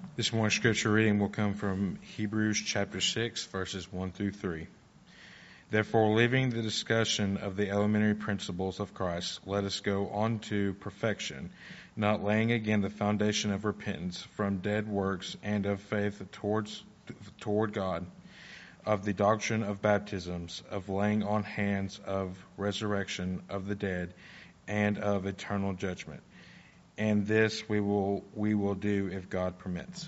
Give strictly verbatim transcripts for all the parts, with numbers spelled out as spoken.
This morning's scripture reading will come from Hebrews chapter six, verses one through three. Therefore, leaving the discussion of the elementary principles of Christ, let us go on to perfection, not laying again the foundation of repentance from dead works and of faith towards toward God, of the doctrine of baptisms, of laying on hands, of resurrection of the dead, and of eternal judgment. And this we will we will do if God permits.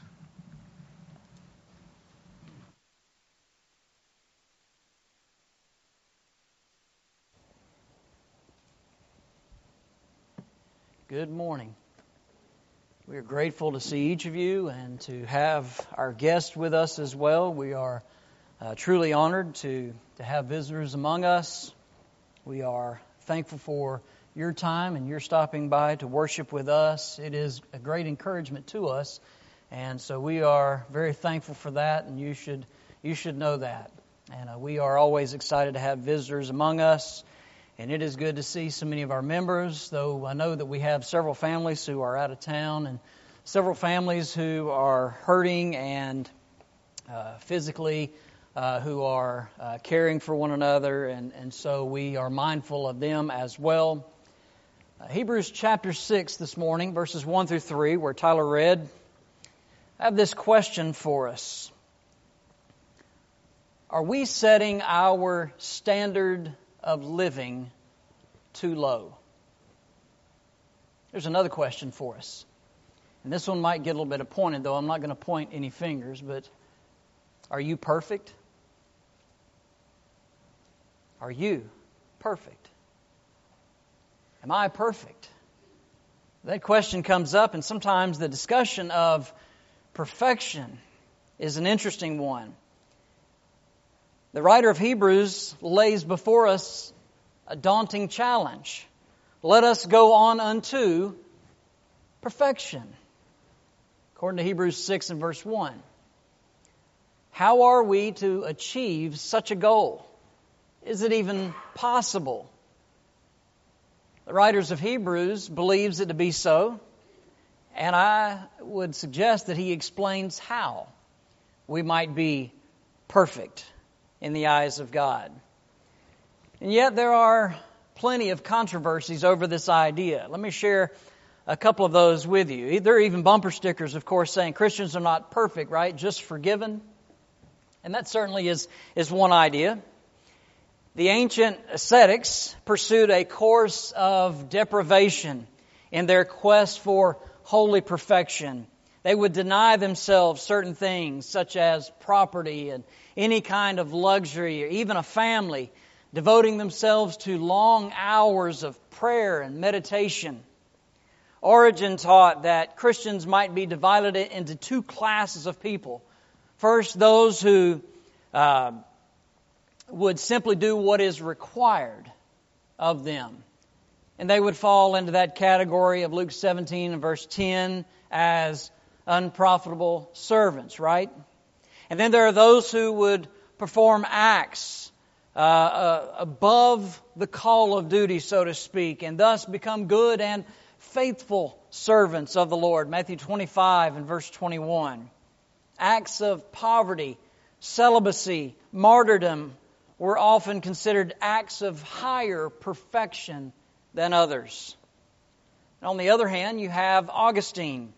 Good morning. We are grateful to see each of you and to have our guests with us as well. We are uh, truly honored to, to have visitors among us. We are thankful for your time and your stopping by to worship with us. It is a great encouragement to us, and so we are very thankful for that, and you should you should know that. And uh, we are always excited to have visitors among us, and it is good to see so many of our members, though I know that we have several families who are out of town and several families who are hurting and uh, physically uh, who are uh, caring for one another, and, and so we are mindful of them as well. Uh, Hebrews chapter six this morning, verses one through three, where Tyler read, I have this question for us. Are we setting our standard of living too low? There's another question for us. And this one might get a little bit pointed, though I'm not going to point any fingers, but are you perfect? Are you perfect? Am I perfect? That question comes up, and sometimes the discussion of perfection is an interesting one. The writer of Hebrews lays before us a daunting challenge. Let us go on unto perfection. According to Hebrews six and verse one. How are we to achieve such a goal? Is it even possible? The writers of Hebrews believes it to be so, and I would suggest that he explains how we might be perfect in the eyes of God. And yet there are plenty of controversies over this idea. Let me share a couple of those with you. There are even bumper stickers, of course, saying Christians are not perfect, right? Just forgiven. And that certainly is, is one idea. The ancient ascetics pursued a course of deprivation in their quest for holy perfection. They would deny themselves certain things such as property and any kind of luxury or even a family, devoting themselves to long hours of prayer and meditation. Origen taught that Christians might be divided into two classes of people. First, those who uh, would simply do what is required of them. And they would fall into that category of Luke seventeen and verse ten as unprofitable servants, right? And then there are those who would perform acts uh, uh, above the call of duty, so to speak, and thus become good and faithful servants of the Lord. Matthew twenty-five and verse twenty-one. Acts of poverty, celibacy, martyrdom were often considered acts of higher perfection than others. And on the other hand, you have Augustine.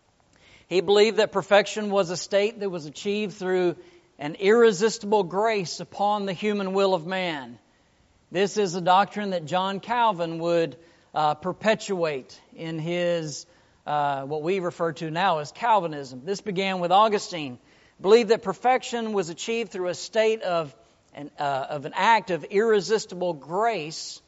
He believed that perfection was a state that was achieved through an irresistible grace upon the human will of man. This is a doctrine that John Calvin would uh, perpetuate in his, uh, what we refer to now as Calvinism. This began with Augustine. Believed that perfection was achieved through a state of an, uh, of an act of irresistible grace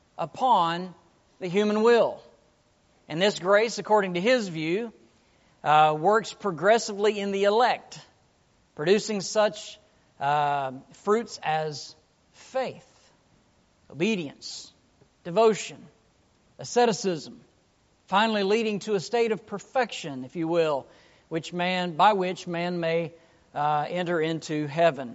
upon the human will. And this grace, according to his view, Uh, works progressively in the elect, producing such uh, fruits as faith, obedience, devotion, asceticism, finally leading to a state of perfection, if you will, which man by which man may uh, enter into heaven.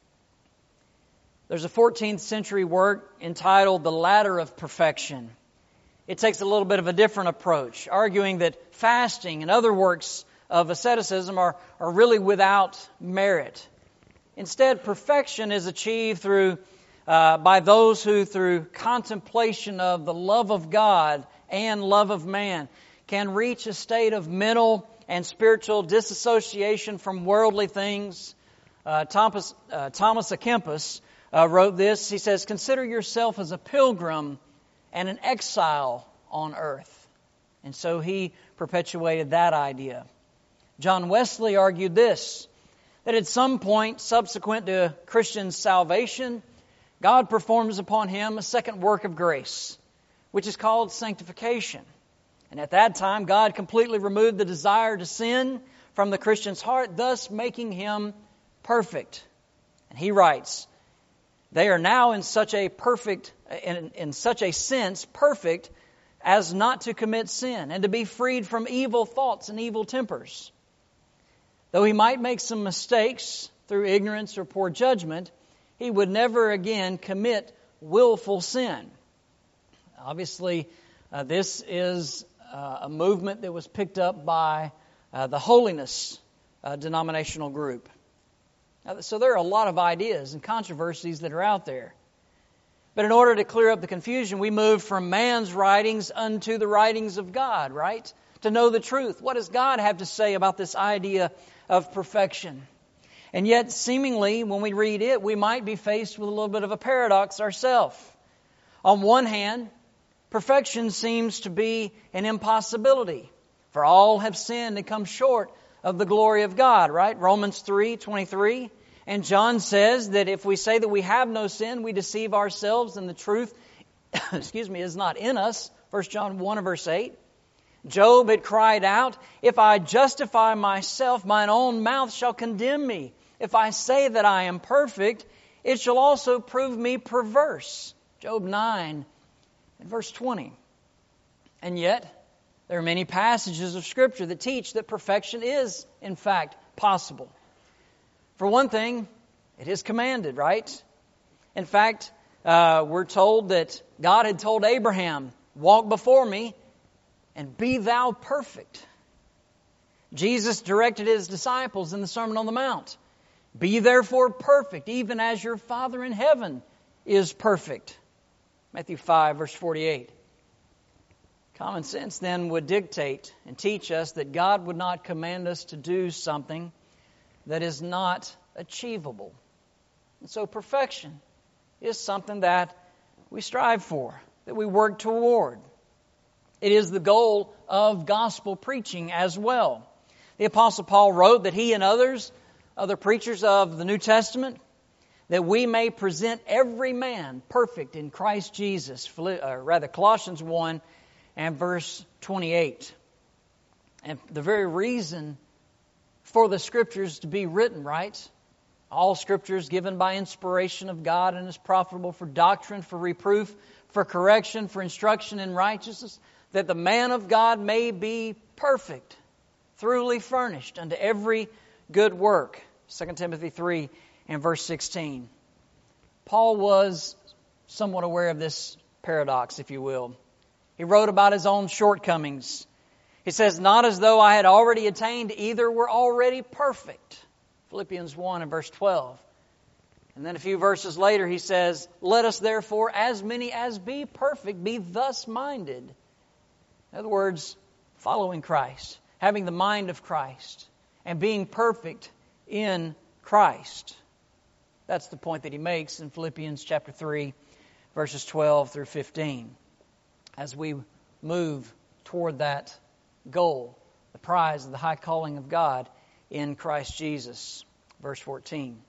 There's a fourteenth century work entitled The Ladder of Perfection. It takes a little bit of a different approach, arguing that fasting and other works of asceticism are, are really without merit. Instead, perfection is achieved through uh, by those who, through contemplation of the love of God and love of man, can reach a state of mental and spiritual disassociation from worldly things. Uh, Thomas, uh, Thomas à Kempis uh, wrote this. He says, "Consider yourself as a pilgrim and an exile on earth." And so he perpetuated that idea. John Wesley argued this, that at some point subsequent to Christian salvation, God performs upon him a second work of grace, which is called sanctification. And at that time, God completely removed the desire to sin from the Christian's heart, thus making him perfect. And he writes, "They are now in such a perfect, in, in such a sense, perfect as not to commit sin and to be freed from evil thoughts and evil tempers. Though he might make some mistakes through ignorance or poor judgment, he would never again commit willful sin." Obviously, uh, this is uh, a movement that was picked up by uh, the Holiness uh, denominational group. Uh, so there are a lot of ideas and controversies that are out there. But in order to clear up the confusion, we move from man's writings unto the writings of God, right? To know the truth. What does God have to say about this idea of perfection? And yet, seemingly, when we read it, we might be faced with a little bit of a paradox ourselves. On one hand, perfection seems to be an impossibility. For all have sinned and come short of the glory of God, right? Romans three twenty-three. And John says that if we say that we have no sin, we deceive ourselves and the truth, excuse me, is not in us. First John one and verse eight. Job had cried out, "If I justify myself, mine own mouth shall condemn me. If I say that I am perfect, it shall also prove me perverse." Job nine and verse twenty. And yet, there are many passages of Scripture that teach that perfection is, in fact, possible. For one thing, it is commanded, right? In fact, uh, we're told that God had told Abraham, "Walk before me and be thou perfect." Jesus directed his disciples in the Sermon on the Mount, "Be therefore perfect, even as your Father in heaven is perfect." Matthew five, verse forty-eight. Common sense then would dictate and teach us that God would not command us to do something that is not achievable. And so perfection is something that we strive for, that we work toward. It is the goal of gospel preaching as well. The Apostle Paul wrote that he and others, other preachers of the New Testament, that we may present every man perfect in Christ Jesus. Or rather, Colossians one and verse twenty-eight. And the very reason for the Scriptures to be written, right? All Scripture is given by inspiration of God and is profitable for doctrine, for reproof, for correction, for instruction in righteousness, that the man of God may be perfect, thoroughly furnished unto every good work. Second Timothy three and verse sixteen. Paul was somewhat aware of this paradox, if you will. He wrote about his own shortcomings. He says, "Not as though I had already attained, either were already perfect." Philippians one and verse twelve. And then a few verses later he says, "Let us therefore, as many as be perfect, be thus minded." In other words, following Christ, having the mind of Christ, and being perfect in Christ. That's the point that he makes in Philippians chapter three, verses twelve through fifteen. As we move toward that goal, the prize of the high calling of God in Christ Jesus. Verse fourteen.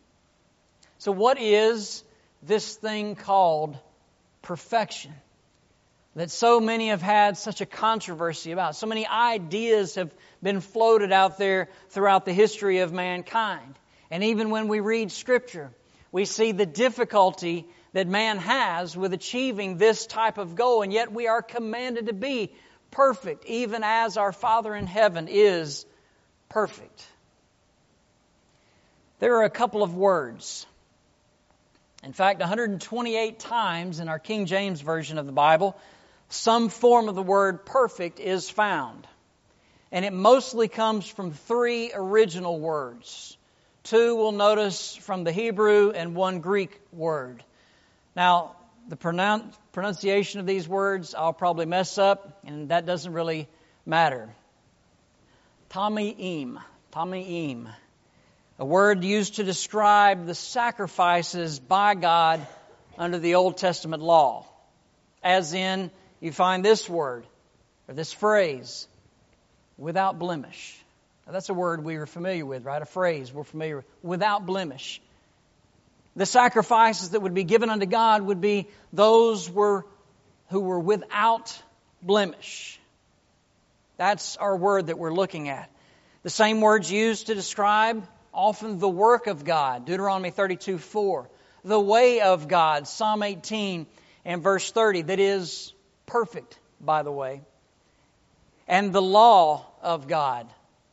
So what is this thing called perfection that so many have had such a controversy about? So many ideas have been floated out there throughout the history of mankind. And even when we read Scripture, we see the difficulty that man has with achieving this type of goal, and yet we are commanded to be perfect, even as our Father in heaven is perfect. There are a couple of words. In fact, one hundred twenty-eight times in our King James Version of the Bible, some form of the word perfect is found. And it mostly comes from three original words. Two we'll notice from the Hebrew and one Greek word. Now, the pronoun- pronunciation of these words I'll probably mess up, and that doesn't really matter. Tamim, Tamim, a word used to describe the sacrifices by God under the Old Testament law. As in, you find this word, or this phrase, without blemish. Now, that's a word we are familiar with, right? A phrase we're familiar with, without blemish. The sacrifices that would be given unto God would be those were, who were without blemish. That's our word that we're looking at. The same words used to describe often the work of God. Deuteronomy thirty-two four. The way of God. Psalm eighteen and verse thirty. That is perfect, by the way. And the law of God.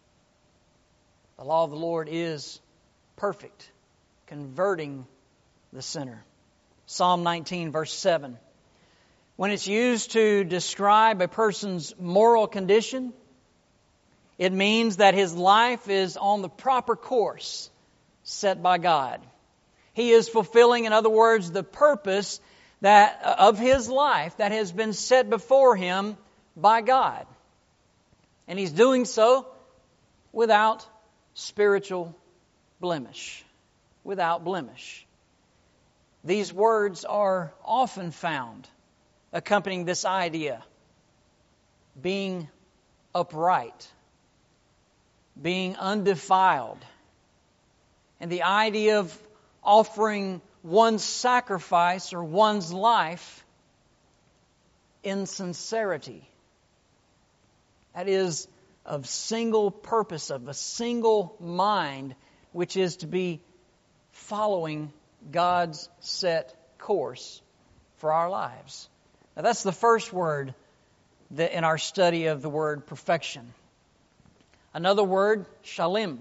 The law of the Lord is perfect, converting the sinner. Psalm nineteen, verse seven. When it's used to describe a person's moral condition, it means that his life is on the proper course set by God. He is fulfilling, in other words, the purpose that of his life that has been set before him by God. And he's doing so without spiritual blemish. Without blemish. These words are often found accompanying this idea. Being upright. Being undefiled. And the idea of offering one's sacrifice or one's life in sincerity. That is, of single purpose, of a single mind, which is to be following God's set course for our lives. Now that's the first word that in our study of the word perfection. Another word, shalem.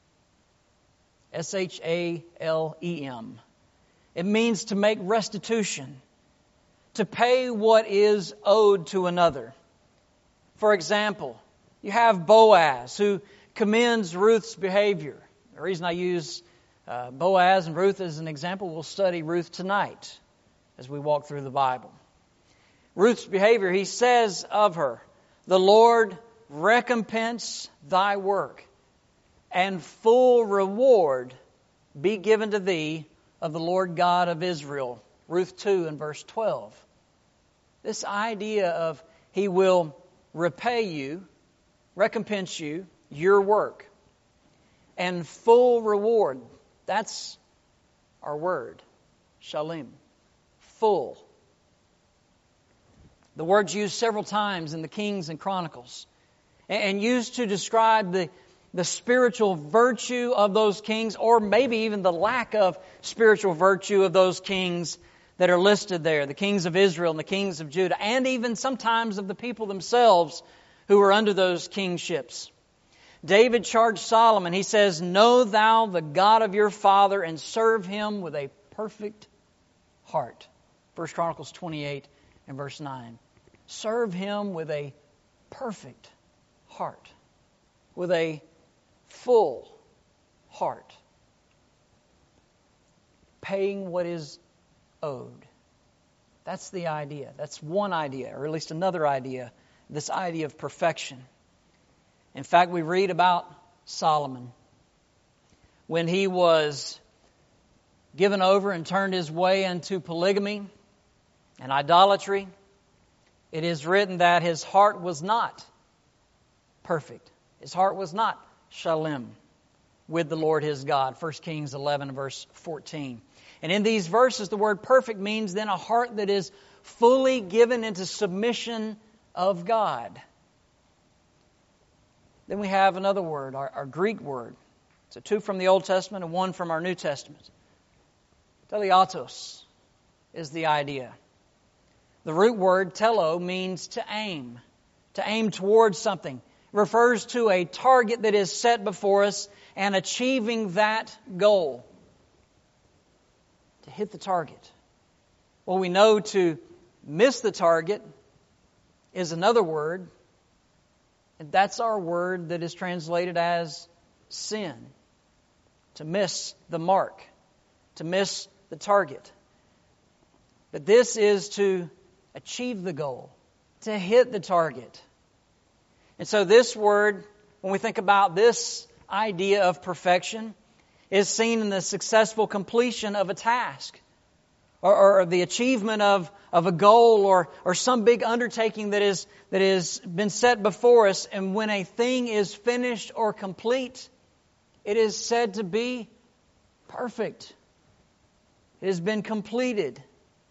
S H A L E M. It means to make restitution, to pay what is owed to another. For example, you have Boaz who commends Ruth's behavior. The reason I use uh, Boaz and Ruth as an example, we'll study Ruth tonight as we walk through the Bible. Ruth's behavior, he says of her, "The Lord recompense thy work, and full reward be given to thee of the Lord God of Israel." Ruth two and verse twelve. This idea of He will repay you, recompense you, your work, and full reward. That's our word, shalem, full. The word's used several times in the Kings and Chronicles, and used to describe the, the spiritual virtue of those kings, or maybe even the lack of spiritual virtue of those kings that are listed there, the kings of Israel and the kings of Judah, and even sometimes of the people themselves who were under those kingships. David charged Solomon, he says, "Know thou the God of your father, and serve him with a perfect heart." First Chronicles twenty-eight and verse nine. Serve him with a perfect heart, with a full heart, paying what is owed. That's the idea. That's one idea, or at least another idea, this idea of perfection. In fact, we read about Solomon when he was given over and turned his way into polygamy and idolatry. It is written that his heart was not perfect. His heart was not shalem with the Lord his God. First Kings eleven, verse fourteen. And in these verses, the word perfect means then a heart that is fully given into submission of God. Then we have another word, our, our Greek word. So two from the Old Testament and one from our New Testament. Teleatos is the idea. The root word, telo, means to aim, to aim towards something. It refers to a target that is set before us and achieving that goal. To hit the target. Well, we know to miss the target is another word, And that's our word that is translated as sin. To miss the mark. To miss the target. But this is to achieve the goal. To hit the target. And so this word, when we think about this idea of perfection, is seen in the successful completion of a task. Or, or the achievement of, of a goal or, or some big undertaking that is that has been set before us. And when a thing is finished or complete, it is said to be perfect. It has been completed.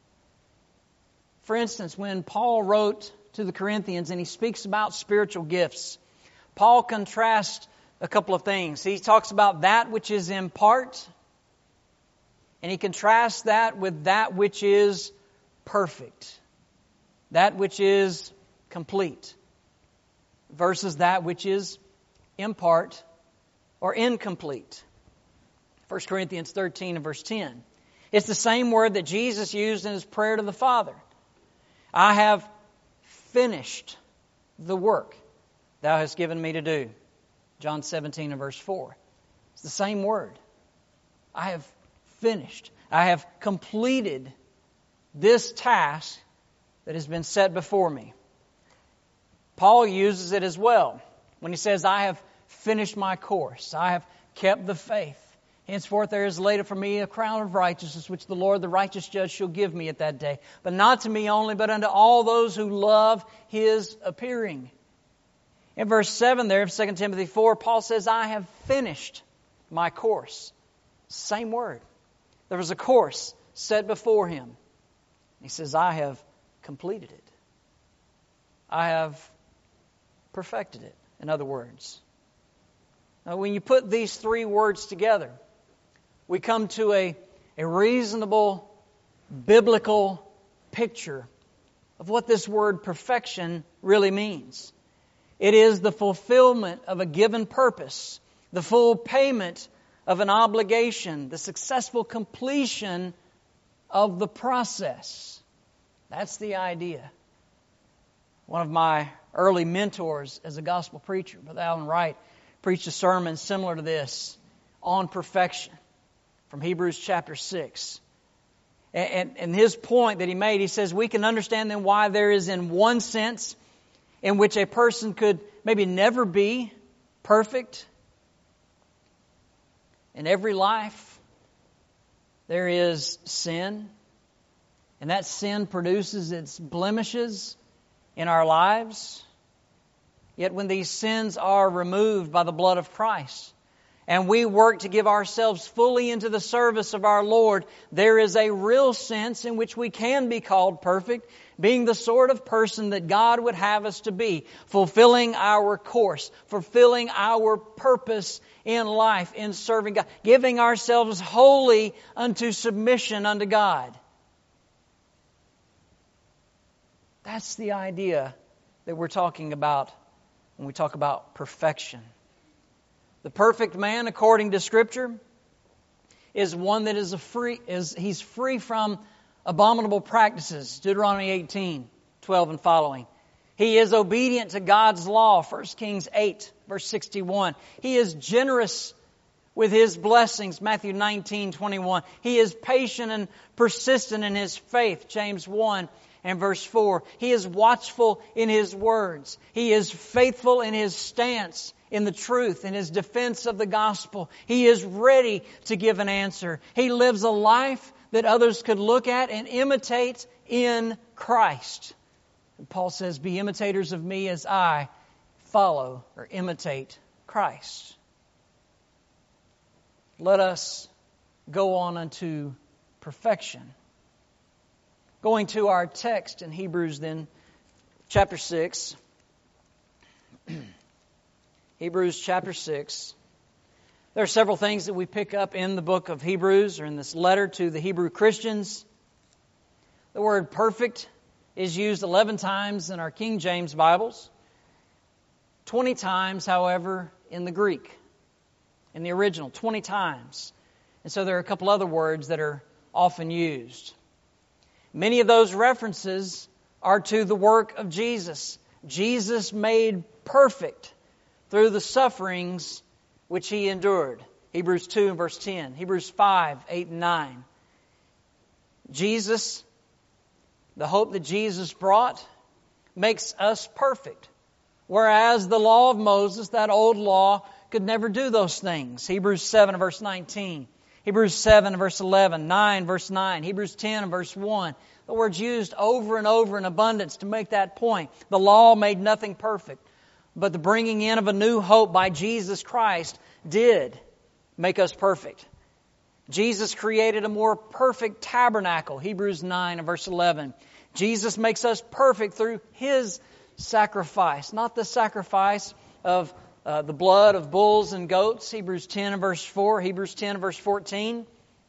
For instance, when Paul wrote to the Corinthians and he speaks about spiritual gifts, Paul contrasts a couple of things. He talks about that which is in part, and he contrasts that with that which is perfect, that which is complete, versus that which is in part or incomplete. First Corinthians thirteen and verse ten. It's the same word that Jesus used in His prayer to the Father. I have finished the work Thou hast given me to do. John seventeen and verse four. It's the same word. I have finished. I have completed this task that has been set before me. Paul uses it as well when he says, I have finished my course. I have kept the faith. Henceforth there is laid up for me a crown of righteousness, which the Lord, the righteous judge, shall give me at that day. But not to me only, but unto all those who love His appearing. In verse seven there of Second Timothy four, Paul says, I have finished my course. Same word. There was a course set before him. He says, I have completed it. I have perfected it, in other words. Now, when you put these three words together, we come to a, a reasonable, biblical picture of what this word perfection really means. It is the fulfillment of a given purpose, the full payment of an obligation, the successful completion of the process. That's the idea. One of my early mentors as a gospel preacher, Brother Alan Wright, preached a sermon similar to this on perfection from Hebrews chapter six. And, and, and his point that he made, he says, we can understand then why there is in one sense in which a person could maybe never be perfect. In every life, there is sin, and that sin produces its blemishes in our lives. Yet when these sins are removed by the blood of Christ, and we work to give ourselves fully into the service of our Lord, there is a real sense in which we can be called perfect, being the sort of person that God would have us to be, fulfilling our course, fulfilling our purpose in life, in serving God, giving ourselves wholly unto submission unto God. That's the idea that we're talking about when we talk about perfection. The perfect man, according to Scripture, is one that is a free is he's free from abominable practices. Deuteronomy eighteen, twelve and following. He is obedient to God's law. First Kings eight, verse sixty-one. He is generous with His blessings. Matthew nineteen, twenty-one. He is patient and persistent in his faith. James one and verse four. He is watchful in his words. He is faithful in his stance in the truth, in his defense of the gospel. He is ready to give an answer. He lives a life that others could look at and imitate in Christ. And Paul says, be imitators of me as I follow or imitate Christ. Let us go on unto perfection. Going to our text in Hebrews then, chapter six. Hebrews chapter six. There are several things that we pick up in the book of Hebrews or in this letter to the Hebrew Christians. The word perfect is used eleven times in our King James Bibles. twenty times, however, in the Greek. In the original, twenty times. And so there are a couple other words that are often used. Many of those references are to the work of Jesus. Jesus made perfect through the sufferings which He endured. Hebrews two and verse ten. Hebrews five, eight and nine. Jesus, the hope that Jesus brought, makes us perfect. Whereas the law of Moses, that old law, could never do those things. Hebrews seven and verse nineteen. Hebrews seven and verse eleven. nine verse nine. Hebrews ten and verse one. The word's used over and over in abundance to make that point. The law made nothing perfect. But the bringing in of a new hope by Jesus Christ did make us perfect. Jesus created a more perfect tabernacle. Hebrews nine and verse eleven. Jesus makes us perfect through His sacrifice, not the sacrifice of uh, the blood of bulls and goats. Hebrews ten and verse four, Hebrews ten and verse fourteen.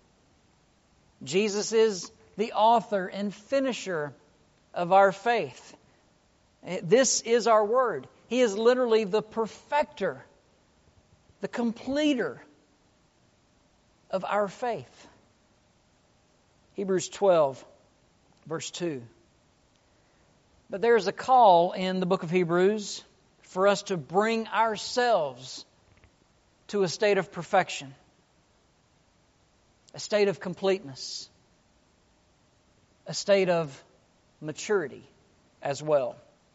Jesus is the author and finisher of our faith. This is our word. He is literally the perfecter, the completer of our faith. Hebrews twelve, verse two. But there is a call in the book of Hebrews for us to bring ourselves to a state of perfection, a state of completeness, a state of maturity as well.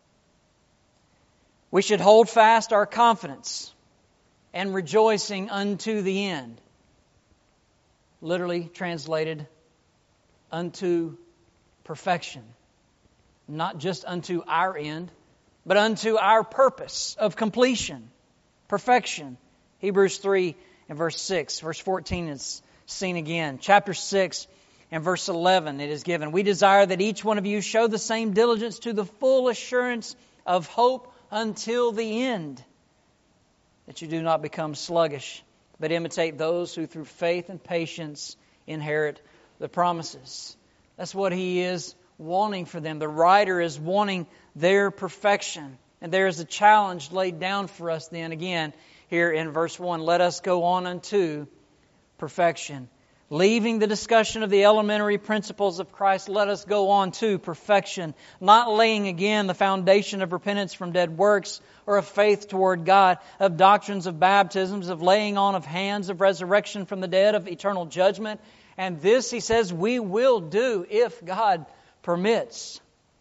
We should hold fast our confidence and rejoicing unto the end. Literally translated, unto perfection. Not just unto our end, but unto our purpose of completion, perfection. Hebrews three and verse six. Verse fourteen is seen again. Chapter six and verse eleven it is given. We desire that each one of you show the same diligence to the full assurance of hope until the end, that you do not become sluggish, but imitate those who through faith and patience inherit the promises. That's what He is wanting for them. The writer is wanting their perfection. And there is a challenge laid down for us then again here in verse one. Let us go on unto perfection. Leaving the discussion of the elementary principles of Christ, let us go on to perfection. Not laying again the foundation of repentance from dead works or of faith toward God, of doctrines of baptisms, of laying on of hands, of resurrection from the dead, of eternal judgment. And this, he says, we will do if God permits.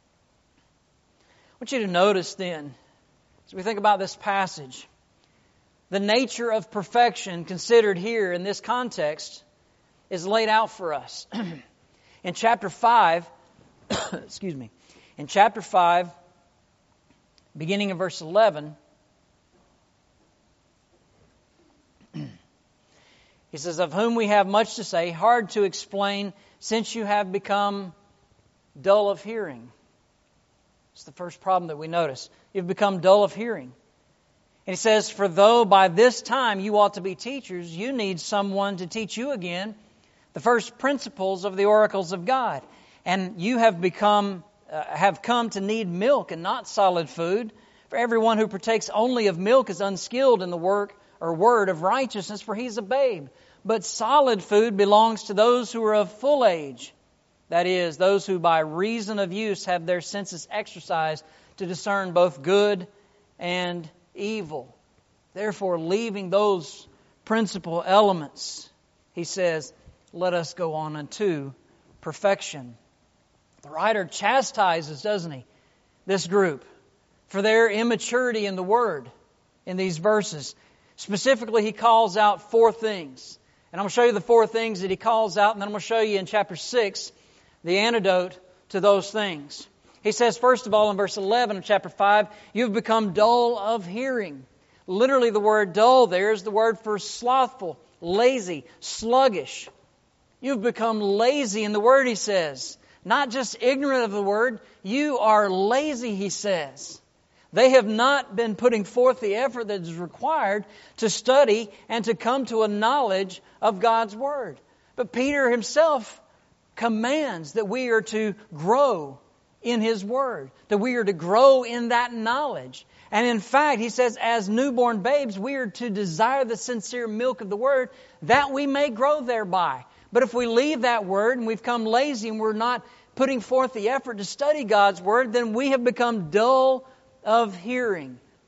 I want you to notice then, as we think about this passage, the nature of perfection considered here in this context is laid out for us. In chapter five, excuse me, in chapter five, beginning in verse eleven, he says, of whom we have much to say, hard to explain, since you have become dull of hearing. It's the first problem that we notice. You've become dull of hearing. And he says, for though by this time you ought to be teachers, you need someone to teach you again the first principles of the oracles of God. And you have become, uh, have come to need milk and not solid food. For everyone who partakes only of milk is unskilled in the work or word of righteousness, for he's a babe. But solid food belongs to those who are of full age. That is, those who by reason of use have their senses exercised to discern both good and evil. Therefore, leaving those principal elements, he says, let us go on unto perfection. The writer chastises, doesn't he, this group for their immaturity in the Word in these verses. Specifically, he calls out four things. And I'm going to show you the four things that he calls out, and then I'm going to show you in chapter six the antidote to those things. He says, first of all, in verse eleven of chapter five, you've become dull of hearing. Literally, the word dull there is the word for slothful, lazy, sluggish. You've become lazy in the word, he says. Not just ignorant of the word, you are lazy, he says. They have not been putting forth the effort that is required to study and to come to a knowledge of God's word. But Peter himself commands that we are to grow in His Word, that we are to grow in that knowledge. And in fact, he says, as newborn babes, we are to desire the sincere milk of the Word, that we may grow thereby. But if we leave that Word and we've come lazy and we're not putting forth the effort to study God's Word, then we have become dull of hearing.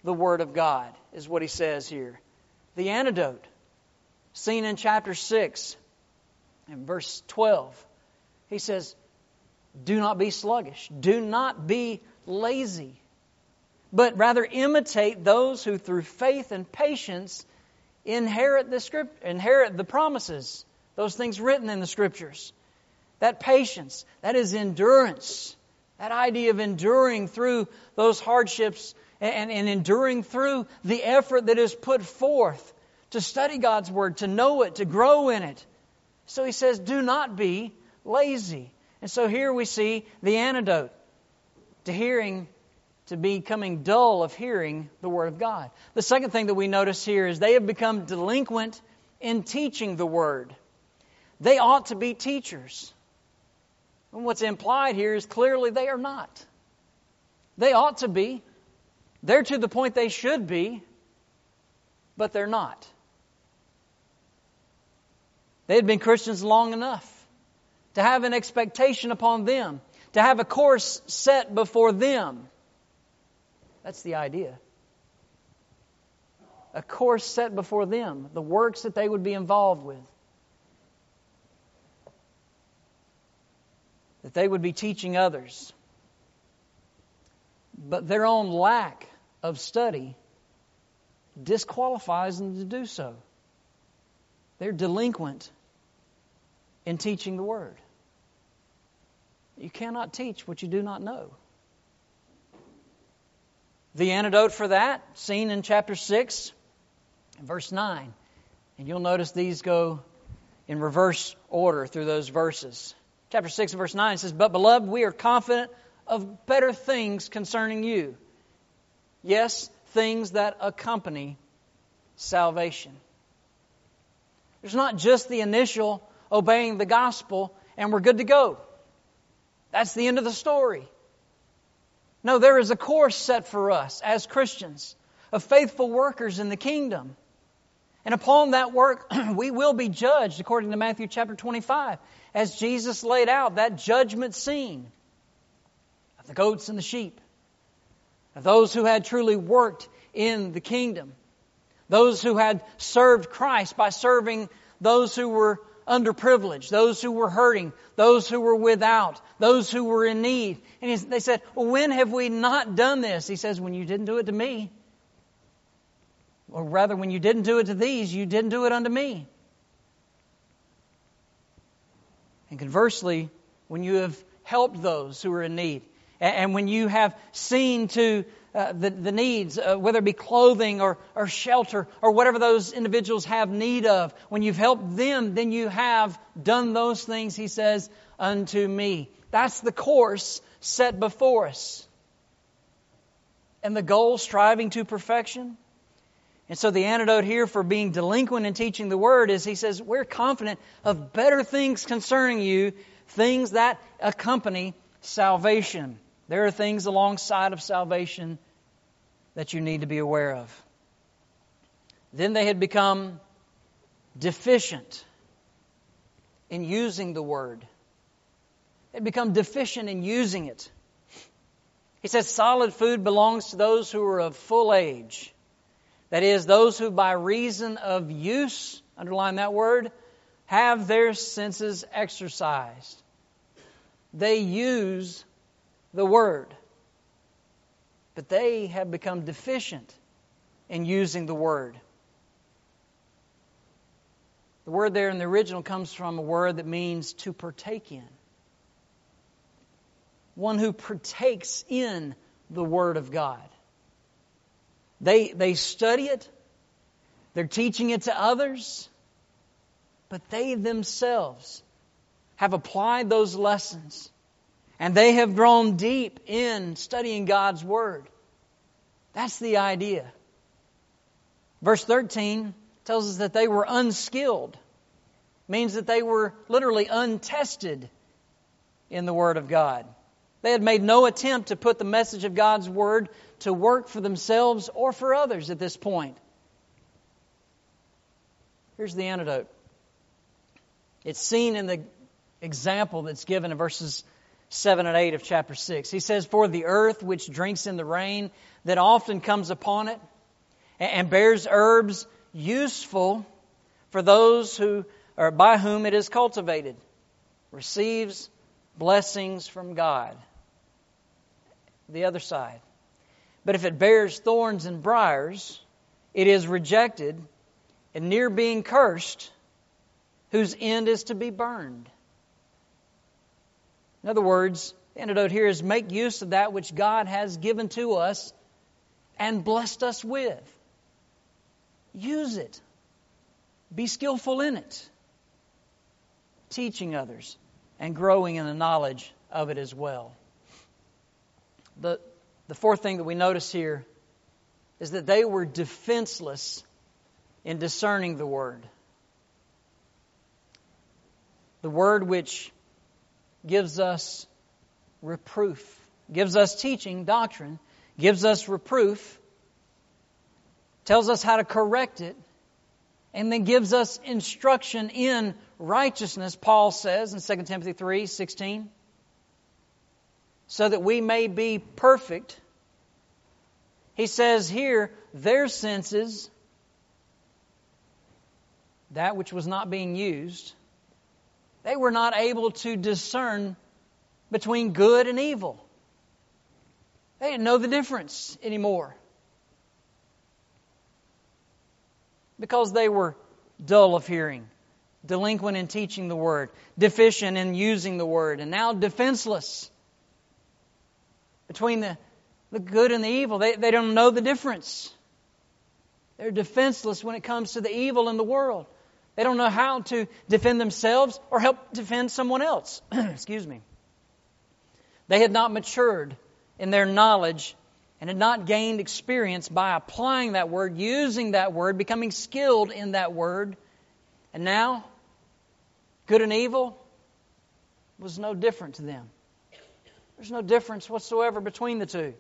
the Word of God, is what he says here. The antidote, seen in chapter six and verse twelve. He says, do not be sluggish. Do not be lazy. But rather imitate those who through faith and patience inherit the script, inherit the promises, those things written in the Scriptures. That patience, that is endurance. That idea of enduring through those hardships and, and enduring through the effort that is put forth to study God's Word, to know it, to grow in it. So he says, do not be lazy. And so here we see the antidote to hearing, to becoming dull of hearing the Word of God. The second thing that we notice here is they have become delinquent in teaching the Word. They ought to be teachers. And what's implied here is clearly they are not. They ought to be. They're to the point they should be, but they're not. They had been Christians long enough to have an expectation upon them, to have a course set before them. That's the idea. A course set before them, the works that they would be involved with. That they would be teaching others. But their own lack of study disqualifies them to do so. They're delinquent in teaching the Word. You cannot teach what you do not know. The antidote for that, seen in chapter six, verse nine. And you'll notice these go in reverse order through those verses. Chapter six, verse nine says, but beloved, we are confident of better things concerning you. Yes, things that accompany salvation. There's not just the initial obeying the gospel and we're good to go. That's the end of the story. No, there is a course set for us as Christians of faithful workers in the kingdom. And upon that work, we will be judged according to Matthew chapter twenty-five, as Jesus laid out that judgment scene of the goats and the sheep, of those who had truly worked in the kingdom, those who had served Christ by serving those who were underprivileged, those who were hurting, those who were without, those who were in need. And they said, well, when have we not done this? He says, when you didn't do it to me. Or rather, when you didn't do it to these, you didn't do it unto me. And conversely, when you have helped those who are in need, and when you have seen to uh, the, the needs, uh, whether it be clothing or, or shelter or whatever those individuals have need of, when you've helped them, then you have done those things, he says, unto me. That's the course set before us. And the goal, striving to perfection. And so the antidote here for being delinquent in teaching the Word is, he says, we're confident of better things concerning you, things that accompany salvation. There are things alongside of salvation that you need to be aware of. Then they had become deficient in using the Word. They'd become deficient in using it. He says solid food belongs to those who are of full age. That is, those who by reason of use, underline that word, have their senses exercised. They use the Word. But they have become deficient in using the Word. The word there in the original comes from a word that means to partake in. One who partakes in the Word of God. They, they study it. They're teaching it to others. But they themselves have applied those lessons. And they have grown deep in studying God's Word. That's the idea. Verse thirteen tells us that they were unskilled. Means that they were literally untested in the Word of God. They had made no attempt to put the message of God's Word to work for themselves or for others at this point. Here's the antidote. It's seen in the example that's given in verses seven and eight of chapter six. He says, "For the earth which drinks in the rain that often comes upon it, and bears herbs useful for those who or by whom it is cultivated, receives blessings from God." The other side. "But if it bears thorns and briars, it is rejected and near being cursed, whose end is to be burned." In other words, the antidote here is make use of that which God has given to us and blessed us with. Use it. Be skillful in it. Teaching others and growing in the knowledge of it as well. The, the fourth thing that we notice here is that they were defenseless in discerning the Word. The Word which gives us reproof, gives us teaching, doctrine, gives us reproof, tells us how to correct it, and then gives us instruction in righteousness, Paul says in Second Timothy three sixteen, so that we may be perfect. He says here, their senses, that which was not being used, they were not able to discern between good and evil. They didn't know the difference anymore. Because they were dull of hearing, delinquent in teaching the Word, deficient in using the Word, and now defenseless between the, the good and the evil. They, they don't know the difference. They're defenseless when it comes to the evil in the world. They don't know how to defend themselves or help defend someone else. Excuse me. They had not matured in their knowledge and had not gained experience by applying that Word, using that Word, becoming skilled in that Word. And now, good and evil was no different to them. There's no difference whatsoever between the two.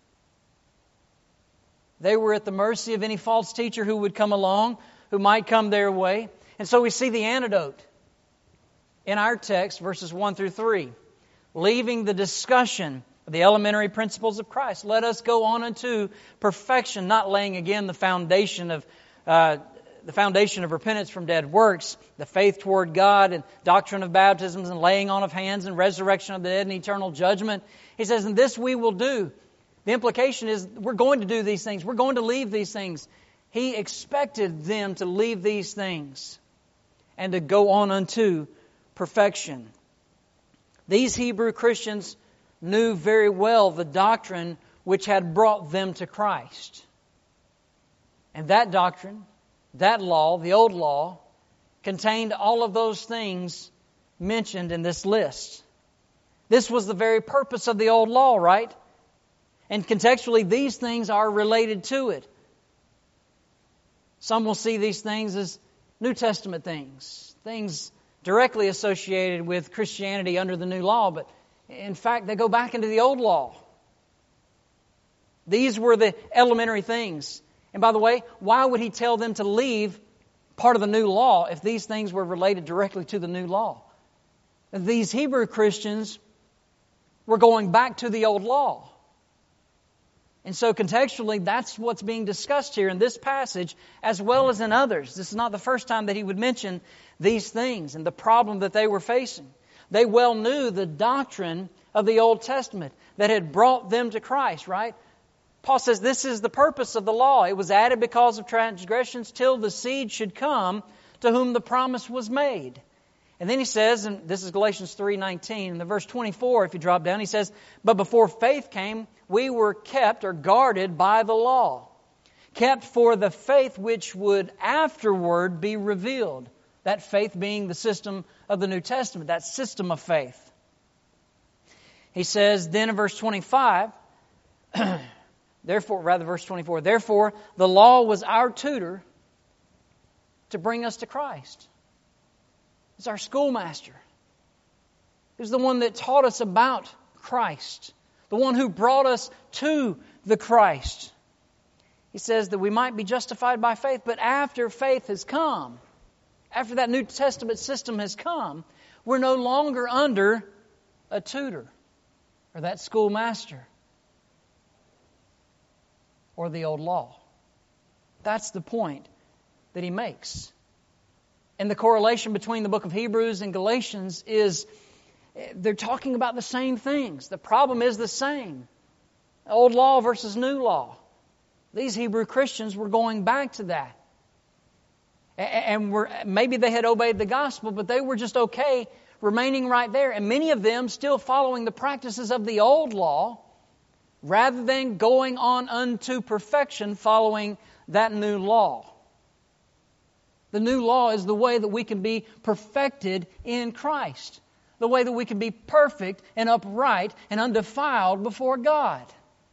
They were at the mercy of any false teacher who would come along, who might come their way. And so we see the antidote in our text, verses one through three. Leaving the discussion of the elementary principles of Christ, let us go on unto perfection, not laying again the foundation of uh, the foundation of repentance from dead works, the faith toward God, and doctrine of baptisms, and laying on of hands, and resurrection of the dead, and eternal judgment. He says, and this we will do. The implication is we're going to do these things. We're going to leave these things. He expected them to leave these things and to go on unto perfection. These Hebrew Christians knew very well the doctrine which had brought them to Christ. And that doctrine, that law, the old law, contained all of those things mentioned in this list. This was the very purpose of the old law, right? And contextually, these things are related to it. Some will see these things as New Testament things, things directly associated with Christianity under the new law, but in fact, they go back into the old law. These were the elementary things. And by the way, why would he tell them to leave part of the new law if these things were related directly to the new law? These Hebrew Christians were going back to the old law. And so contextually, that's what's being discussed here in this passage as well as in others. This is not the first time that he would mention these things and the problem that they were facing. They well knew the doctrine of the Old Testament that had brought them to Christ, right? Paul says this is the purpose of the law. It was added because of transgressions till the seed should come to whom the promise was made. And then he says, and this is Galatians three nineteen, in the verse twenty-four, if you drop down, he says, but before faith came, we were kept or guarded by the law, kept for the faith which would afterward be revealed. That faith being the system of the New Testament, that system of faith. He says then in verse twenty-five, therefore, rather verse twenty-four, therefore the law was our tutor to bring us to Christ. It's our schoolmaster. It's the one that taught us about Christ. The one who brought us to the Christ. He says that we might be justified by faith, but after faith has come, after that New Testament system has come, we're no longer under a tutor. or that schoolmaster or the old law. That's the point that he makes. And the correlation between the book of Hebrews and Galatians is they're talking about the same things. The problem is the same. Old law versus new law. These Hebrew Christians were going back to that. And were, maybe they had obeyed the gospel, but they were just okay remaining right there. And many of them still following the practices of the old law rather than going on unto perfection following that new law. The new law is the way that we can be perfected in Christ. The way that we can be perfect and upright and undefiled before God.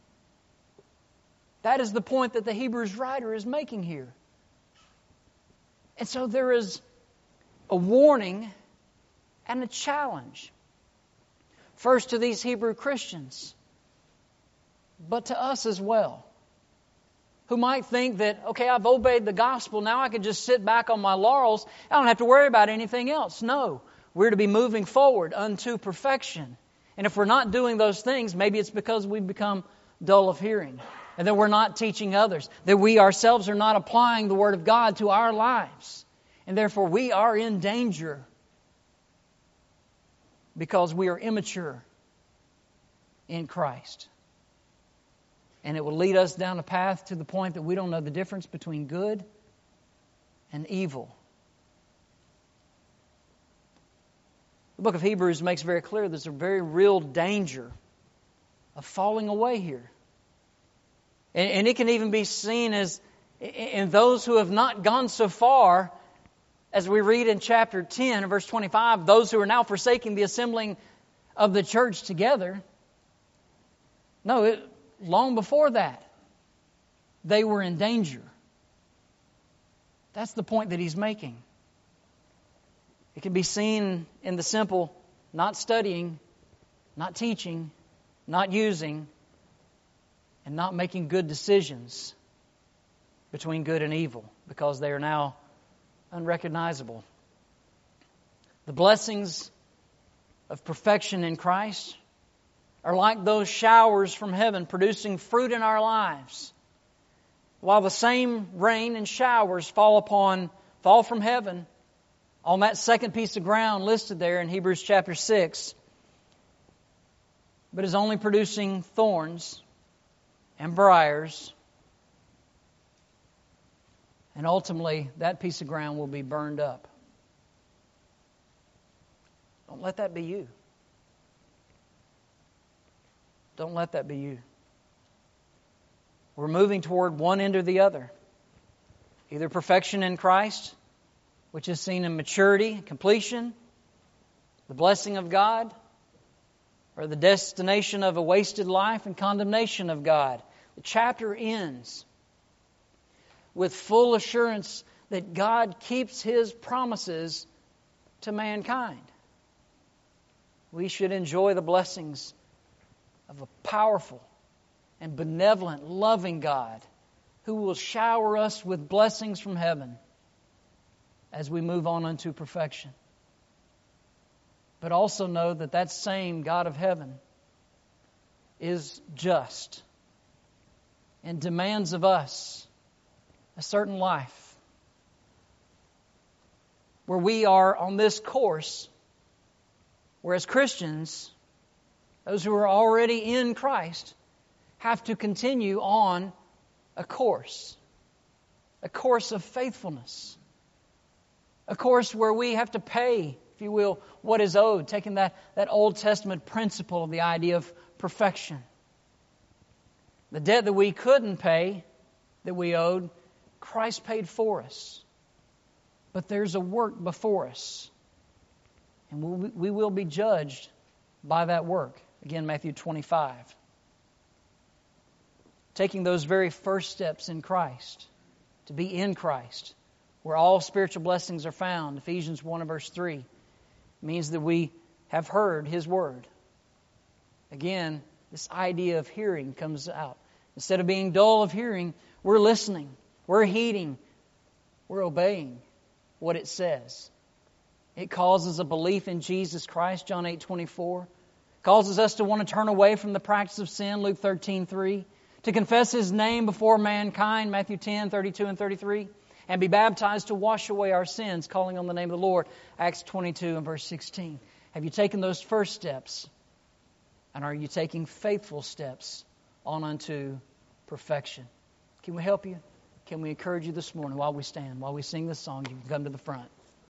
That is the point that the Hebrews writer is making here. And so there is a warning and a challenge. First to these Hebrew Christians, but to us as well. Who might think that, okay, I've obeyed the gospel, now I can just sit back on my laurels. I don't have to worry about anything else. No, we're to be moving forward unto perfection. And if we're not doing those things, maybe it's because we've become dull of hearing. And that we're not teaching others. That we ourselves are not applying the Word of God to our lives. And therefore we are in danger. Because we are immature in Christ. And it will lead us down a path to the point that we don't know the difference between good and evil. The book of Hebrews makes very clear there's a very real danger of falling away here. And, and it can even be seen as in those who have not gone so far, as we read in chapter ten, verse twenty-five, those who are now forsaking the assembling of the church together. No, it, long before that, they were in danger. That's the point that he's making. It can be seen in the simple, not studying, not teaching, not using, and not making good decisions between good and evil, because they are now unrecognizable. The blessings of perfection in Christ are like those showers from heaven producing fruit in our lives. While the same rain and showers fall upon, fall from heaven on that second piece of ground listed there in Hebrews chapter six, but is only producing thorns and briars, and ultimately that piece of ground will be burned up. Don't let that be you. Don't let that be you. We're moving toward one end or the other. Either perfection in Christ, which is seen in maturity, completion, the blessing of God, or the destination of a wasted life and condemnation of God. The chapter ends with full assurance that God keeps His promises to mankind. We should enjoy the blessings of a powerful and benevolent, loving God who will shower us with blessings from heaven as we move on unto perfection. But also know that that same God of heaven is just and demands of us a certain life where we are on this course, where as Christians, those who are already in Christ, have to continue on a course, a course of faithfulness, a course where we have to pay, if you will, what is owed, taking that, that Old Testament principle of the idea of perfection. The debt that we couldn't pay, that we owed, Christ paid for us. But there's a work before us. And we we will be judged by that work. Again, Matthew twenty-five. Taking those very first steps in Christ, to be in Christ, where all spiritual blessings are found, Ephesians one and verse three, means that we have heard His Word. Again, this idea of hearing comes out. Instead of being dull of hearing, we're listening, we're heeding, we're obeying what it says. It causes a belief in Jesus Christ, John eight twenty-four, Causes us to want to turn away from the practice of sin, Luke thirteen three. To confess His name before mankind, Matthew ten thirty-two and thirty-three. And be baptized to wash away our sins, calling on the name of the Lord, Acts twenty-two and verse sixteen. Have you taken those first steps? And are you taking faithful steps on unto perfection? Can we help you? Can we encourage you this morning while we stand, while we sing this song? You can come to the front.